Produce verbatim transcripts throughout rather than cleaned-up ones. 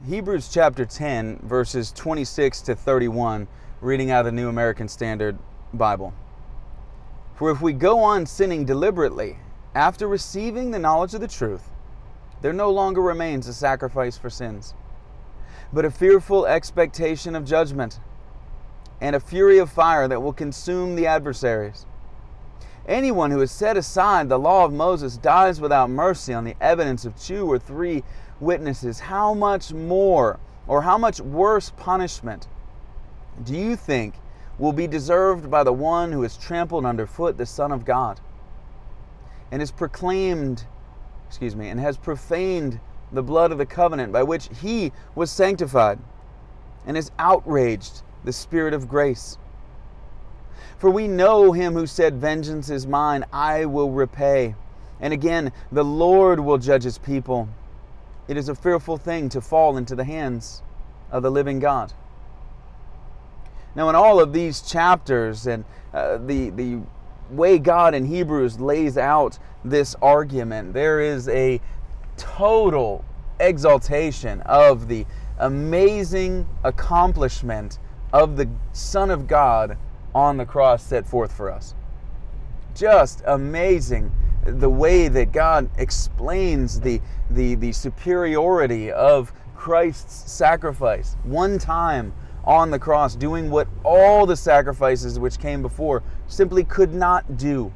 Hebrews chapter ten, verses twenty-six to thirty-one, reading out of the New American Standard Bible. For if we go on sinning deliberately, after receiving the knowledge of the truth, there no longer remains a sacrifice for sins, but a fearful expectation of judgment, and a fury of fire that will consume the adversaries. Anyone who has set aside the law of Moses dies without mercy on the evidence of two or three witnesses. How much more, or how much worse punishment do you think will be deserved by the one who has trampled underfoot the Son of God, and has proclaimed, excuse me, and has profaned the blood of the covenant by which he was sanctified, and has outraged the Spirit of grace? For we know him who said, "Vengeance is mine, I will repay." And again, the Lord will judge his people. It is a fearful thing to fall into the hands of the living God. Now, in all of these chapters, and uh, the, the way God in Hebrews lays out this argument, there is a total exaltation of the amazing accomplishment of the Son of God on the cross set forth for us. Just amazing the way that God explains the, the, the superiority of Christ's sacrifice. One time on the cross, doing what all the sacrifices which came before simply could not do.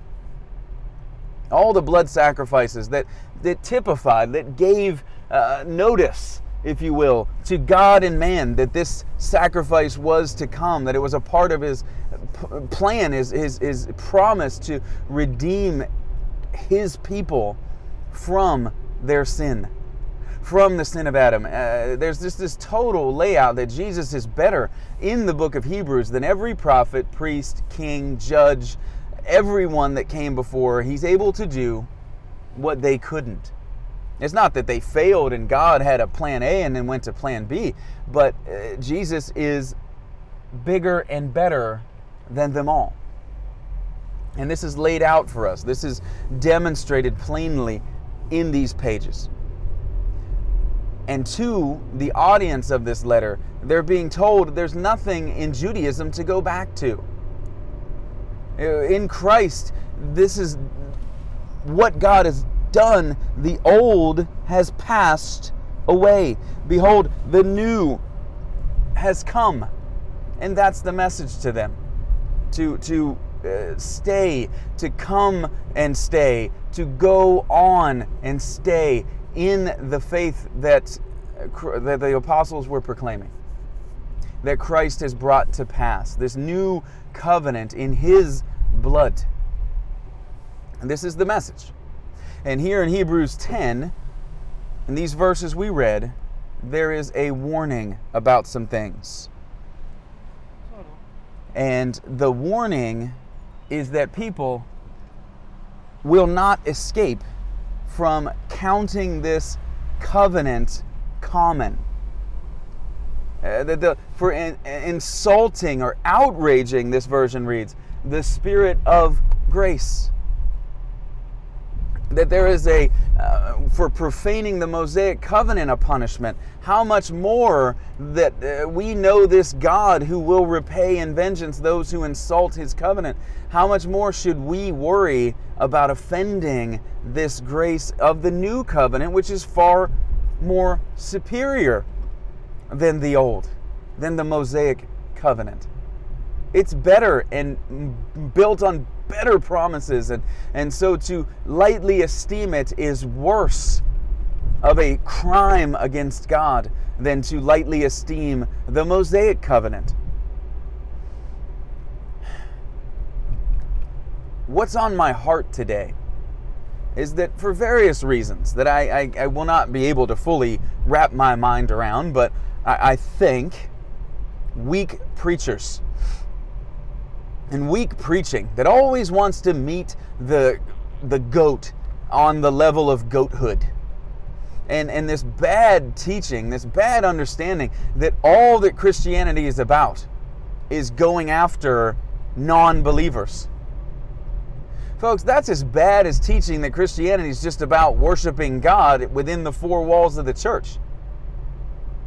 All the blood sacrifices that, that typified, that gave uh, notice, if you will, to God and man that this sacrifice was to come, that it was a part of his plan, his, his, his promise to redeem his people from their sin, from the sin of Adam. Uh, there's just this total layout that Jesus is better in the book of Hebrews than every prophet, priest, king, judge, everyone that came before. He's able to do what they couldn't. It's not that they failed and God had a plan A and then went to plan B, but uh, Jesus is bigger and better than them all. And this is laid out for us. This is demonstrated plainly in these pages. And to the audience of this letter, they're being told there's nothing in Judaism to go back to. In Christ, this is what God has done. The old has passed away. Behold, the new has come. And that's the message to them. To, to uh, stay, to come and stay, to go on and stay in the faith that, uh, that the apostles were proclaiming. That Christ has brought to pass. This new covenant in his blood. And this is the message. And here in Hebrews ten, in these verses we read, there is a warning about some things. And the warning is that people will not escape from counting this covenant common. Uh, the, the, for in, insulting or outraging, this version reads, the Spirit of grace. That there is a, uh, for profaning the Mosaic covenant, a punishment. How much more that uh, we know this God who will repay in vengeance those who insult his covenant. How much more should we worry about offending this grace of the new covenant, which is far more superior than the old, than the Mosaic covenant. It's better and built on better promises, and, and so to lightly esteem it is worse of a crime against God than to lightly esteem the Mosaic covenant. What's on my heart today is that for various reasons that I, I, I will not be able to fully wrap my mind around, but I, I think weak preachers and weak preaching that always wants to meet the the goat on the level of goathood. And, and this bad teaching, this bad understanding that all that Christianity is about is going after non-believers. Folks, that's as bad as teaching that Christianity is just about worshiping God within the four walls of the church.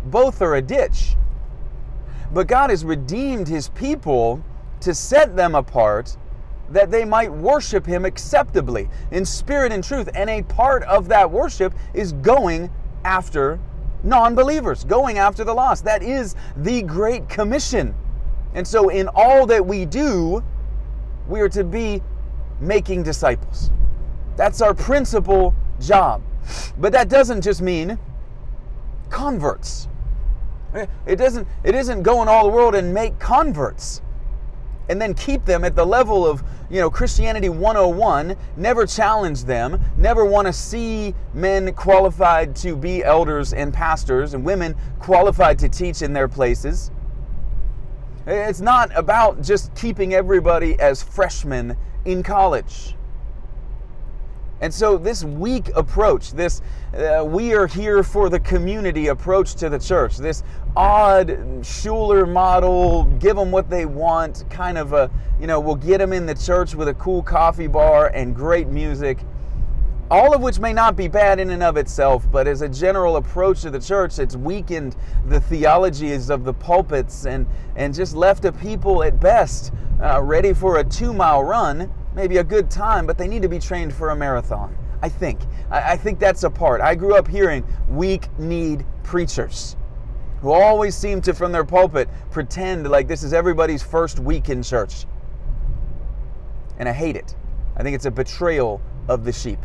Both are a ditch. But God has redeemed his people to set them apart that they might worship him acceptably in spirit and truth. And a part of that worship is going after non-believers, going after the lost. That is the Great Commission. And so in all that we do, we are to be making disciples. That's our principal job. But that doesn't just mean converts. It doesn't, it isn't go in all the world and make converts and then keep them at the level of, you know, Christianity one oh one, never challenge them, never want to see men qualified to be elders and pastors and women qualified to teach in their places. It's not about just keeping everybody as freshmen in college. And so this weak approach, this uh, we are here for the community approach to the church, this odd Schuler model, give them what they want, kind of a, you know, we'll get them in the church with a cool coffee bar and great music, all of which may not be bad in and of itself, but as a general approach to the church, it's weakened the theologies of the pulpits and, and just left a people at best uh, ready for a two-mile run. Maybe a good time, but they need to be trained for a marathon. I think. I, I think that's a part. I grew up hearing weak-kneed preachers who always seem to, from their pulpit, pretend like this is everybody's first week in church. And I hate it. I think it's a betrayal of the sheep.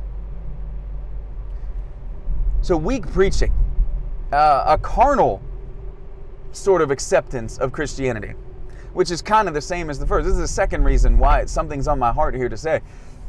So weak preaching, uh, a carnal sort of acceptance of Christianity, which is kind of the same as the first. This is the second reason why something's on my heart here to say.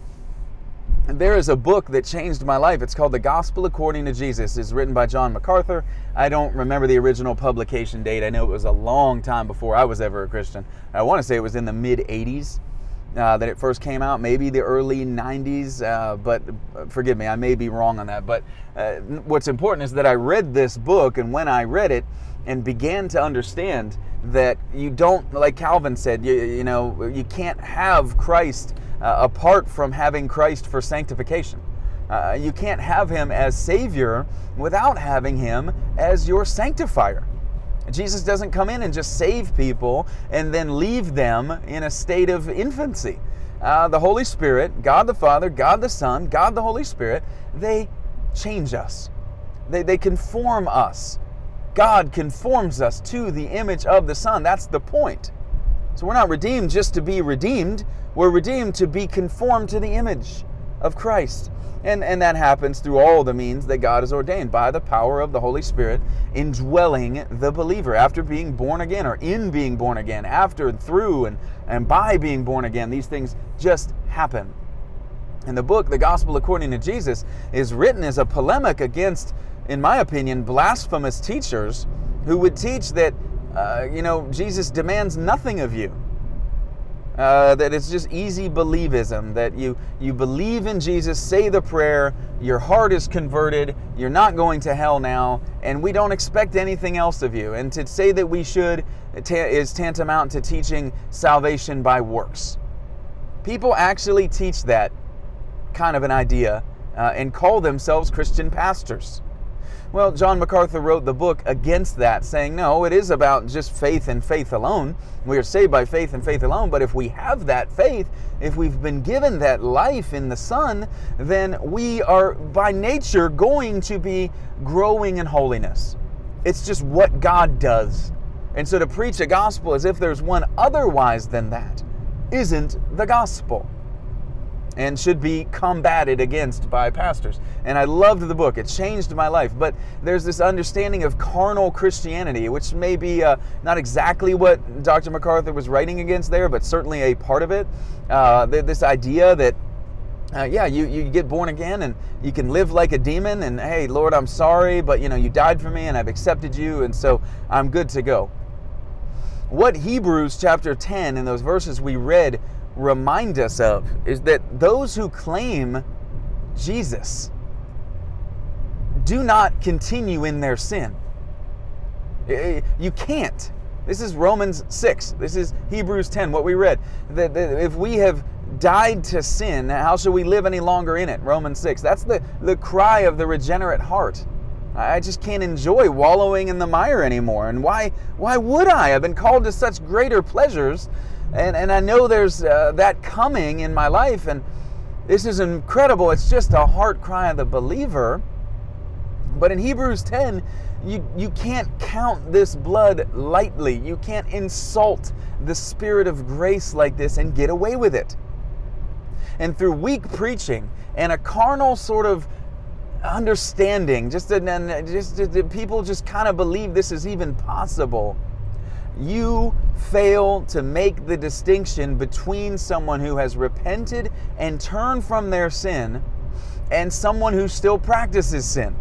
And there is a book that changed my life. It's called The Gospel According to Jesus. It's written by John MacArthur. I don't remember the original publication date. I know it was a long time before I was ever a Christian. I want to say it was in the mid eighties uh, that it first came out, maybe the early nineties, uh, but forgive me, I may be wrong on that. But uh, what's important is that I read this book, and when I read it and began to understand that you don't, like Calvin said, you, you know, you can't have Christ uh, apart from having Christ for sanctification. Uh, you can't have him as Savior without having him as your sanctifier. Jesus doesn't come in and just save people and then leave them in a state of infancy. Uh, the Holy Spirit, God the Father, God the Son, God the Holy Spirit, they change us. They, they conform us. God conforms us to the image of the Son. That's the point. So we're not redeemed just to be redeemed. We're redeemed to be conformed to the image of Christ. And, and that happens through all the means that God has ordained by the power of the Holy Spirit indwelling the believer after being born again, or in being born again, after and through and, and by being born again. These things just happen. And the book, The Gospel According to Jesus, is written as a polemic against, in my opinion, blasphemous teachers who would teach that, uh, you know, Jesus demands nothing of you. Uh, that it's just easy believism, that you, you believe in Jesus, say the prayer, your heart is converted, you're not going to hell now, and we don't expect anything else of you. And to say that we should is tantamount to teaching salvation by works. People actually teach that kind of an idea uh, and call themselves Christian pastors. Well, John MacArthur wrote the book against that, saying, no, it is about just faith and faith alone. We are saved by faith and faith alone, but if we have that faith, if we've been given that life in the Son, then we are by nature going to be growing in holiness. It's just what God does. And so to preach a gospel as if there's one otherwise than that isn't the gospel, and should be combated against by pastors. And I loved the book. It changed my life. But there's this understanding of carnal Christianity, which may be uh, not exactly what Doctor MacArthur was writing against there, but certainly a part of it. Uh, this idea that, uh, yeah, you, you get born again and you can live like a demon and, hey, Lord, I'm sorry, but, you know, you died for me and I've accepted you, and so I'm good to go. What Hebrews chapter ten and those verses we read remind us of is that those who claim Jesus do not continue in their sin. You can't. This is Romans six. This is Hebrews ten, what we read. That if we have died to sin, how shall we live any longer in it? Romans six. That's the, the cry of the regenerate heart. I just can't enjoy wallowing in the mire anymore. And why why would I? I've been called to such greater pleasures, and, and I know there's uh, that coming in my life, and this is incredible. It's just a heart cry of the believer. But in Hebrews ten, you, you can't count this blood lightly. You can't insult the Spirit of grace like this and get away with it. And through weak preaching and a carnal sort of understanding, just, a, just a, people just kind of believe this is even possible, you fail to make the distinction between someone who has repented and turned from their sin and someone who still practices sin.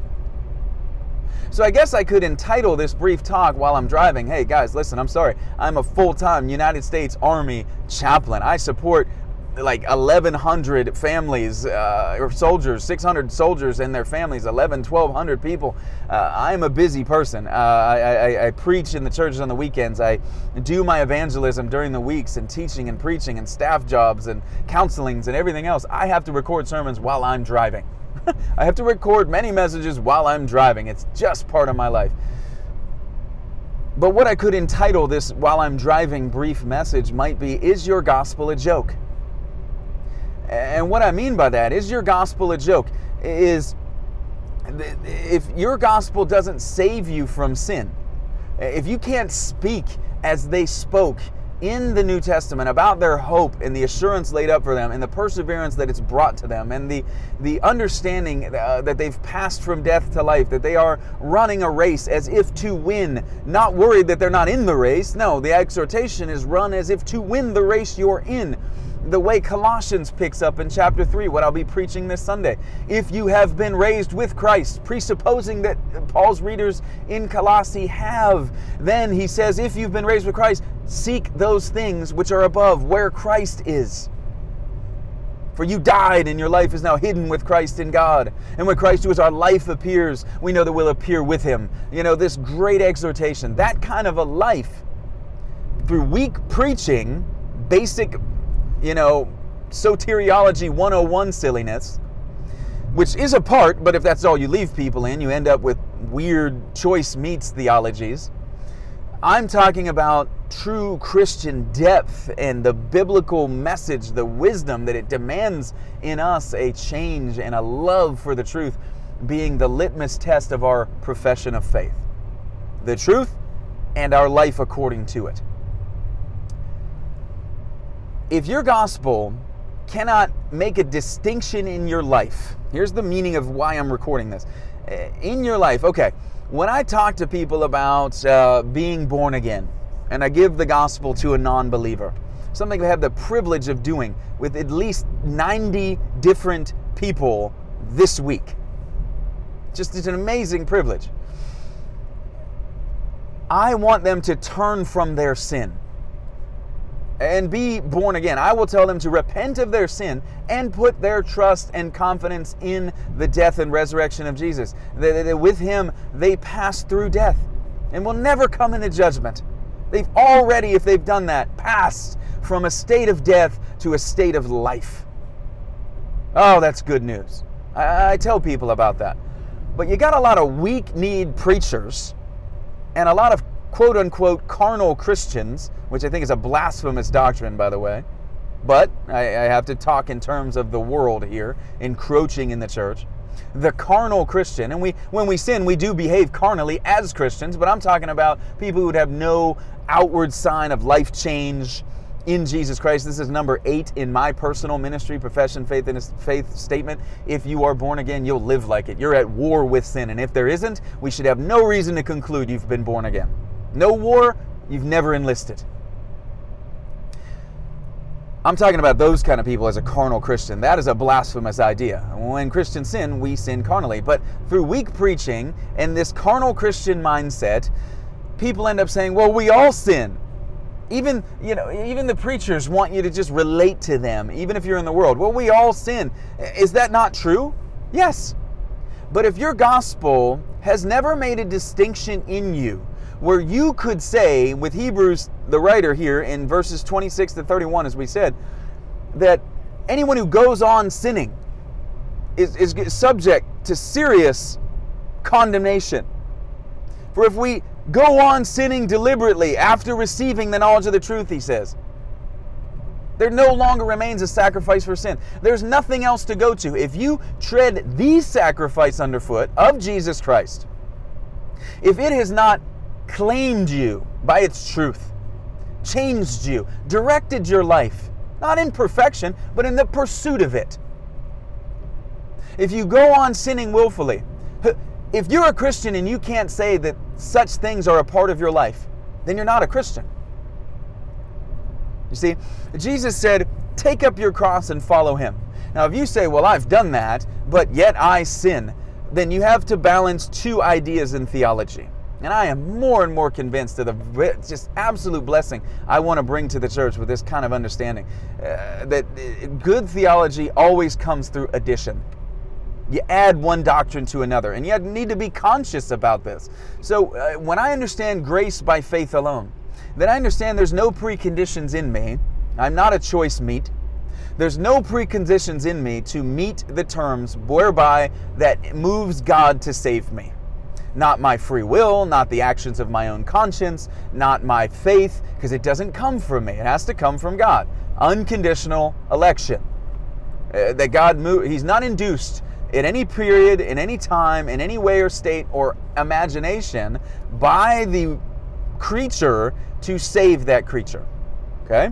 So I guess I could entitle this brief talk while I'm driving, hey guys, listen, I'm sorry, I'm a full-time United States Army chaplain. I support like eleven hundred families uh, or soldiers, six hundred soldiers and their families, eleven, twelve hundred people. Uh, I'm a busy person. Uh, I, I, I preach in the churches on the weekends. I do my evangelism during the weeks and teaching and preaching and staff jobs and counselings and everything else. I have to record sermons while I'm driving. I have to record many messages while I'm driving. It's just part of my life. But what I could entitle this while I'm driving brief message might be, is your gospel a joke? And what I mean by that, is your gospel a joke, is if your gospel doesn't save you from sin, if you can't speak as they spoke in the New Testament about their hope and the assurance laid up for them and the perseverance that it's brought to them and the, the understanding uh, that they've passed from death to life, that they are running a race as if to win, not worried that they're not in the race. No, the exhortation is run as if to win the race you're in. The way Colossians picks up in chapter three, what I'll be preaching this Sunday. If you have been raised with Christ, presupposing that Paul's readers in Colossae have, then he says, if you've been raised with Christ, seek those things which are above, where Christ is. For you died, and your life is now hidden with Christ in God. And when Christ, who is our life, appears, we know that we'll appear with him. You know, this great exhortation, that kind of a life, through weak preaching, basic you know, soteriology one oh one silliness, which is a part, but if that's all you leave people in, you end up with weird choice meats theologies. I'm talking about true Christian depth and the biblical message, the wisdom that it demands in us, a change and a love for the truth being the litmus test of our profession of faith. The truth and our life according to it. If your gospel cannot make a distinction in your life, here's the meaning of why I'm recording this. In your life, okay, when I talk to people about uh, being born again, and I give the gospel to a non-believer, something I have the privilege of doing with at least ninety different people this week. Just it's an amazing privilege. I want them to turn from their sin and be born again. I will tell them to repent of their sin and put their trust and confidence in the death and resurrection of Jesus. That, that with him, they pass through death and will never come into judgment. They've already, if they've done that, passed from a state of death to a state of life. Oh, that's good news. I, I tell people about that. But you got a lot of weak-kneed preachers and a lot of quote-unquote carnal Christians, which I think is a blasphemous doctrine, by the way. But I, I have to talk in terms of the world here, encroaching in the church. The carnal Christian, and we when we sin, we do behave carnally as Christians, but I'm talking about people who would have no outward sign of life change in Jesus Christ. This is number eight in my personal ministry, profession, faith, and faith statement. If you are born again, you'll live like it. You're at war with sin, and if there isn't, we should have no reason to conclude you've been born again. No war, you've never enlisted. I'm talking about those kind of people as a carnal Christian. That is a blasphemous idea. When Christians sin, we sin carnally. But through weak preaching and this carnal Christian mindset, people end up saying, well, we all sin. Even, you know, even the preachers want you to just relate to them, even if you're in the world. Well, we all sin. Is that not true? Yes. But if your gospel has never made a distinction in you, where you could say, with Hebrews, the writer here, in verses twenty-six to thirty-one, as we said, that anyone who goes on sinning is, is subject to serious condemnation. For if we go on sinning deliberately after receiving the knowledge of the truth, he says, there no longer remains a sacrifice for sin. There's nothing else to go to. If you tread the sacrifice underfoot of Jesus Christ, if it has not claimed you by its truth, changed you, directed your life, not in perfection, but in the pursuit of it. If you go on sinning willfully, if you're a Christian and you can't say that such things are a part of your life, then you're not a Christian. You see, Jesus said, take up your cross and follow him. Now, if you say, well, I've done that, but yet I sin, then you have to balance two ideas in theology. And I am more and more convinced of the just absolute blessing I want to bring to the church with this kind of understanding. Uh, that good theology always comes through addition. You add one doctrine to another, and you need to be conscious about this. So uh, when I understand grace by faith alone, then I understand there's no preconditions in me. I'm not a choice meat. There's no preconditions in me to meet the terms whereby that moves God to save me. Not my free will, not the actions of my own conscience, not my faith, because it doesn't come from me. It has to come from God. Unconditional election. Uh, that God move, he's not induced at any period, in any time, in any way or state or imagination by the creature to save that creature. Okay?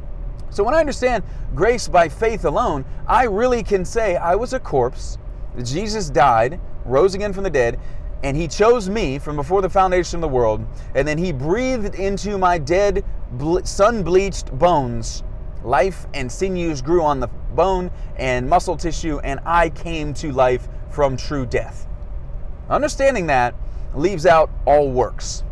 So when I understand grace by faith alone, I really can say I was a corpse. Jesus died, rose again from the dead, and he chose me from before the foundation of the world, and then he breathed into my dead, sun-bleached bones. Life and sinews grew on the bone and muscle tissue, and I came to life from true death. Understanding that leaves out all works.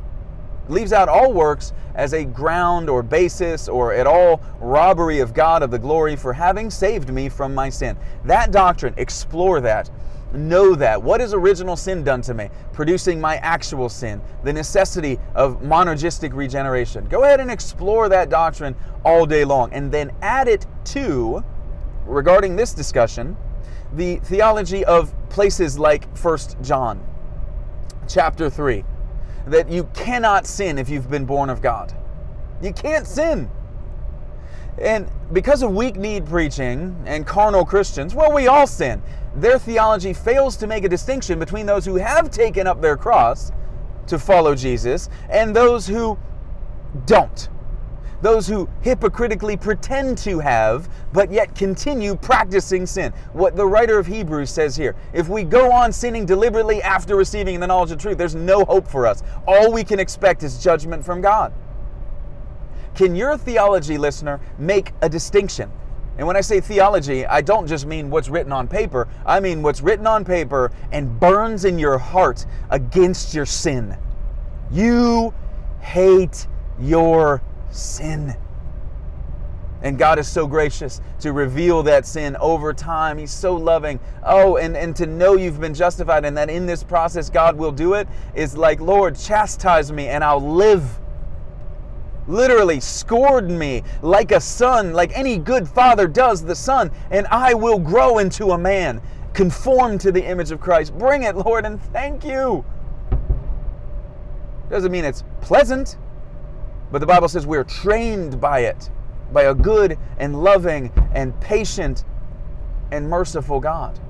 Leaves out all works as a ground or basis or at all robbery of God of the glory for having saved me from my sin. That doctrine, explore that. Know that. What has original sin done to me? Producing my actual sin. The necessity of monergistic regeneration. Go ahead and explore that doctrine all day long. And then add it to, regarding this discussion, the theology of places like First John chapter three. That you cannot sin if you've been born of God. You can't sin. And because of weak-kneed preaching and carnal Christians, well, we all sin. Their theology fails to make a distinction between those who have taken up their cross to follow Jesus and those who don't. Those who hypocritically pretend to have, but yet continue practicing sin. What the writer of Hebrews says here, if we go on sinning deliberately after receiving the knowledge of truth, there's no hope for us. All we can expect is judgment from God. Can your theology, listener, make a distinction? And when I say theology, I don't just mean what's written on paper. I mean what's written on paper and burns in your heart against your sin. You hate your sin. And God is so gracious to reveal that sin over time. He's so loving. Oh, and, and to know you've been justified and that in this process God will do it is like, Lord, chastise me and I'll live. Literally scored me like a son, like any good father does the son, and I will grow into a man, conformed to the image of Christ. Bring it, Lord, and thank you. Doesn't mean it's pleasant, but the Bible says we're trained by it, by a good and loving and patient and merciful God.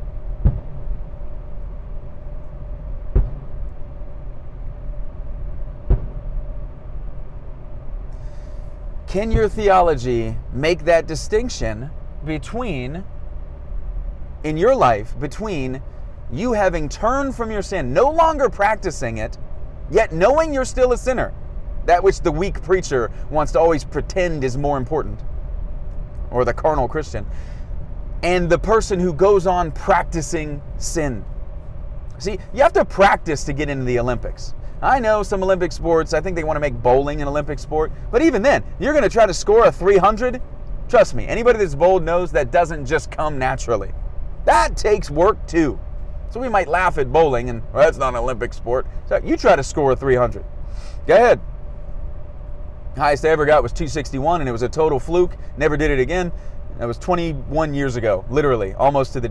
Can your theology make that distinction between, in your life, between you having turned from your sin, no longer practicing it, yet knowing you're still a sinner, that which the weak preacher wants to always pretend is more important, or the carnal Christian, and the person who goes on practicing sin? See, you have to practice to get into the Olympics. I know some Olympic sports, I think they want to make bowling an Olympic sport, but even then, you're going to try to score a three hundred? Trust me, anybody that's bold knows that doesn't just come naturally. That takes work too. So we might laugh at bowling and, well, that's not an Olympic sport. So you try to score a three hundred. Go ahead. Highest I ever got was two sixty-one, and it was a total fluke. Never did it again. That was twenty-one years ago, literally, almost to the day.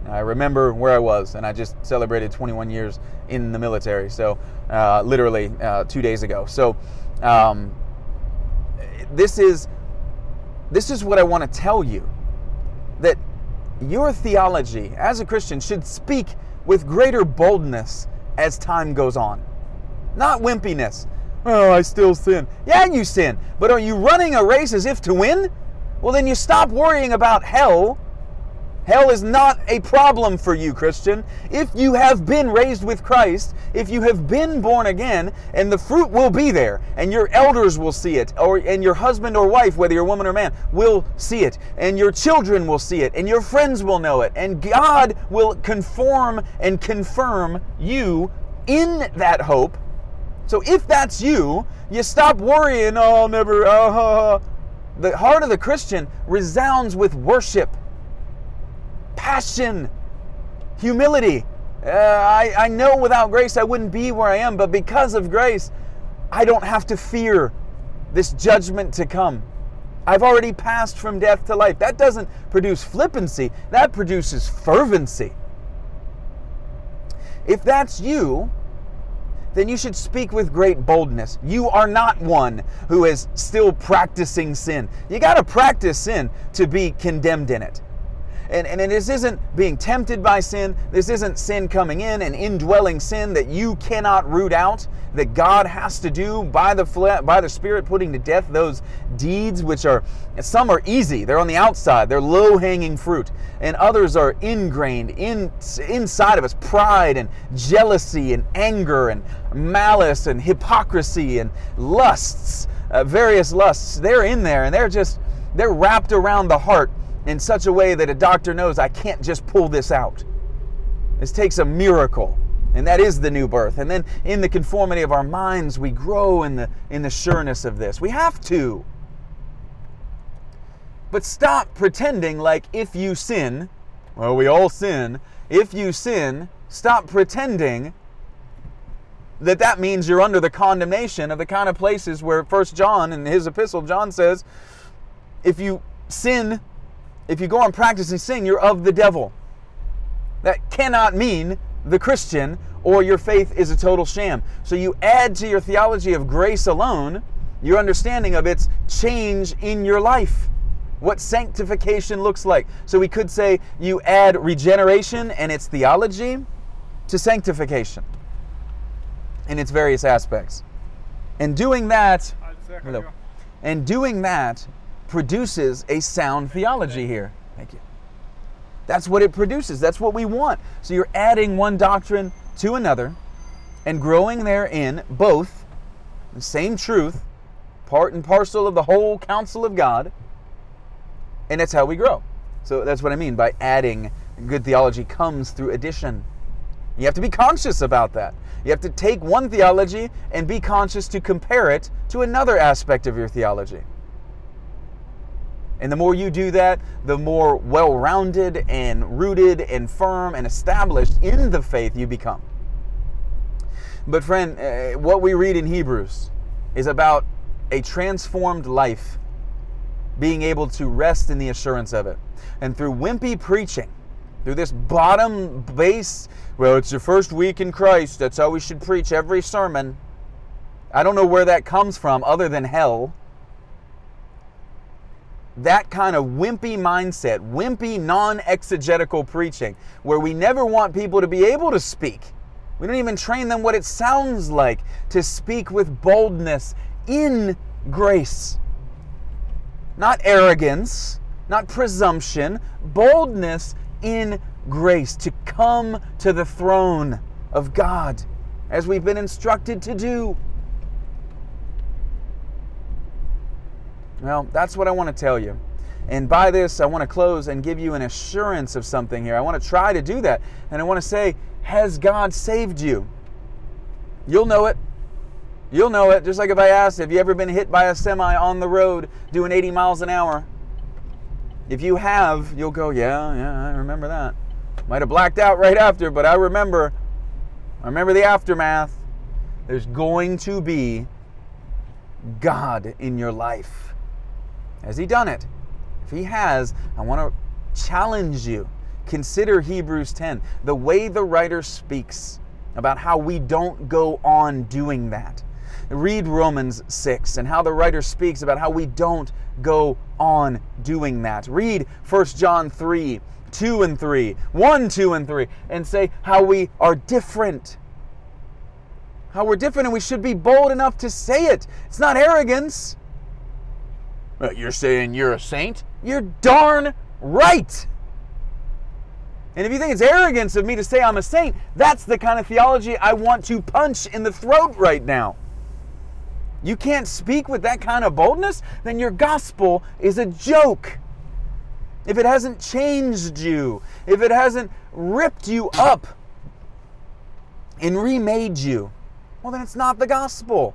I remember where I was, and I just celebrated twenty-one years in the military, so uh, literally uh, two days ago. So um, this is this is what I want to tell you, that your theology as a Christian should speak with greater boldness as time goes on. Not wimpiness. Oh, I still sin. Yeah, you sin. But are you running a race as if to win? Well, then you stop worrying about hell. Hell is not a problem for you, Christian. If you have been raised with Christ, if you have been born again, and the fruit will be there, and your elders will see it, or and your husband or wife, whether you're a woman or man, will see it, and your children will see it, and your friends will know it, and God will conform and confirm you in that hope. So if that's you, you stop worrying, oh, I'll never, uh, the heart of the Christian resounds with worship, passion, humility. Uh, I, I know without grace I wouldn't be where I am, but because of grace, I don't have to fear this judgment to come. I've already passed from death to life. That doesn't produce flippancy, that produces fervency. If that's you, then you should speak with great boldness. You are not one who is still practicing sin. You got to practice sin to be condemned in it. And, and this isn't being tempted by sin. This isn't sin coming in, an indwelling sin that you cannot root out, that God has to do by the fle- by the Spirit, putting to death those deeds, which are, some are easy. They're on the outside. They're low-hanging fruit. And others are ingrained in, inside of us. Pride and jealousy and anger and malice and hypocrisy and lusts, uh, various lusts. They're in there, and they're just, they're wrapped around the heart in such a way that a doctor knows, I can't just pull this out. This takes a miracle, and that is the new birth. And then in the conformity of our minds, we grow in the in the sureness of this. We have to. But stop pretending like if you sin, well, we all sin. If you sin, stop pretending that that means you're under the condemnation of the kind of places where First John, in his epistle, John says, if you sin, if you go on practicing sin, you're of the devil. That cannot mean the Christian or your faith is a total sham. So you add to your theology of grace alone your understanding of its change in your life, what sanctification looks like. So we could say you add regeneration and its theology to sanctification in its various aspects. And doing that, and doing that produces a sound theology here. Thank you. That's what it produces. That's what we want. So you're adding one doctrine to another and growing therein both the same truth, part and parcel of the whole counsel of God, and that's how we grow. So that's what I mean by adding. Good theology comes through addition. You have to be conscious about that. You have to take one theology and be conscious to compare it to another aspect of your theology. And the more you do that, the more well-rounded and rooted and firm and established in the faith you become. But friend, uh, what we read in Hebrews is about a transformed life, being able to rest in the assurance of it. And through wimpy preaching, through this bottom base, well, it's your first week in Christ, that's how we should preach every sermon. I don't know where that comes from other than hell. That kind of wimpy mindset, wimpy non-exegetical preaching, where we never want people to be able to speak. We don't even train them what it sounds like to speak with boldness in grace. Not arrogance, not presumption, boldness in grace, to come to the throne of God as we've been instructed to do. Well, that's what I want to tell you. And by this, I want to close and give you an assurance of something here. I want to try to do that. And I want to say, has God saved you? You'll know it. You'll know it. Just like if I asked, have you ever been hit by a semi on the road doing eighty miles an hour? If you have, you'll go, yeah, yeah, I remember that. Might have blacked out right after, but I remember. I remember the aftermath. There's going to be God in your life. Has He done it? If He has, I want to challenge you Consider Hebrews ten, the way the writer speaks about how we don't go on doing that. Read Romans six and how the writer speaks about how we don't go on doing that. Read First John three, two and three, one, two and three, and say how we are different. How we're different, and we should be bold enough to say it. It's not arrogance. Well, you're saying you're a saint? You're darn right. And if you think it's arrogance of me to say I'm a saint, that's the kind of theology I want to punch in the throat right now. You can't speak with that kind of boldness, then your gospel is a joke. If it hasn't changed you, if it hasn't ripped you up and remade you, well, then it's not the gospel.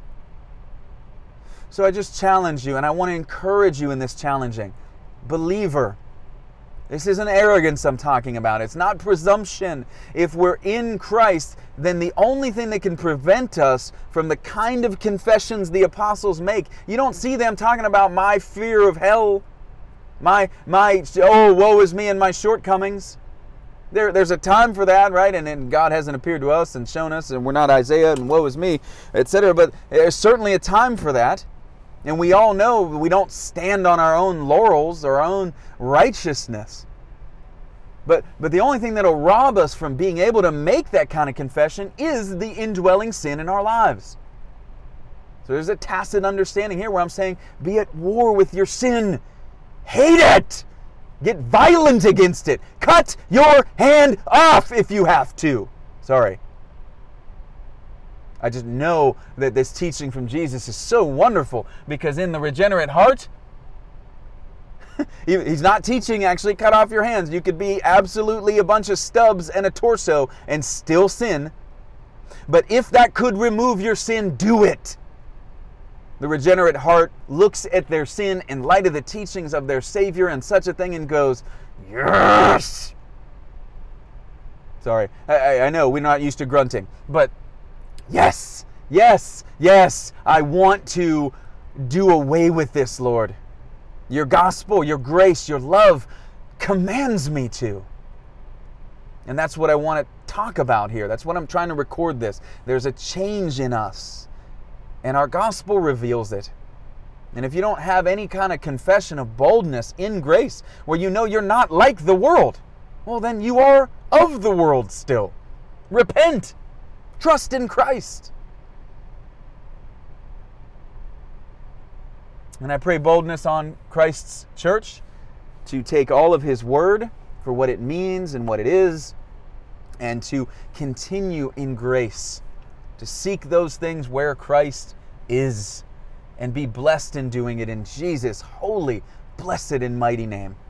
So I just challenge you, and I want to encourage you in this challenging. Believer, this isn't arrogance I'm talking about. It's not presumption. If we're in Christ, then the only thing that can prevent us from the kind of confessions the apostles make, you don't see them talking about my fear of hell, my, my oh, woe is me and my shortcomings. There, there's a time for that, right? And then God hasn't appeared to us and shown us, and we're not Isaiah and woe is me, et cetera. But there's certainly a time for that. And we all know we don't stand on our own laurels, our own righteousness. But, but the only thing that'll rob us from being able to make that kind of confession is the indwelling sin in our lives. So there's a tacit understanding here where I'm saying, be at war with your sin. Hate it. Get violent against it. Cut your hand off if you have to. Sorry. I just know that this teaching from Jesus is so wonderful because in the regenerate heart, he's not teaching actually cut off your hands. You could be absolutely a bunch of stubs and a torso and still sin. But if that could remove your sin, do it. The regenerate heart looks at their sin in light of the teachings of their Savior and such a thing and goes, yes! Sorry, I, I know we're not used to grunting, but yes, yes, yes, I want to do away with this, Lord. Your gospel, your grace, your love commands me to. And that's what I want to talk about here. That's what I'm trying to record this. There's a change in us, and our gospel reveals it. And if you don't have any kind of confession of boldness in grace, where you know you're not like the world, well, then you are of the world still. Repent. Trust in Christ. And I pray boldness on Christ's church to take all of His word for what it means and what it is, and to continue in grace, to seek those things where Christ is, and be blessed in doing it in Jesus' holy, blessed and mighty name.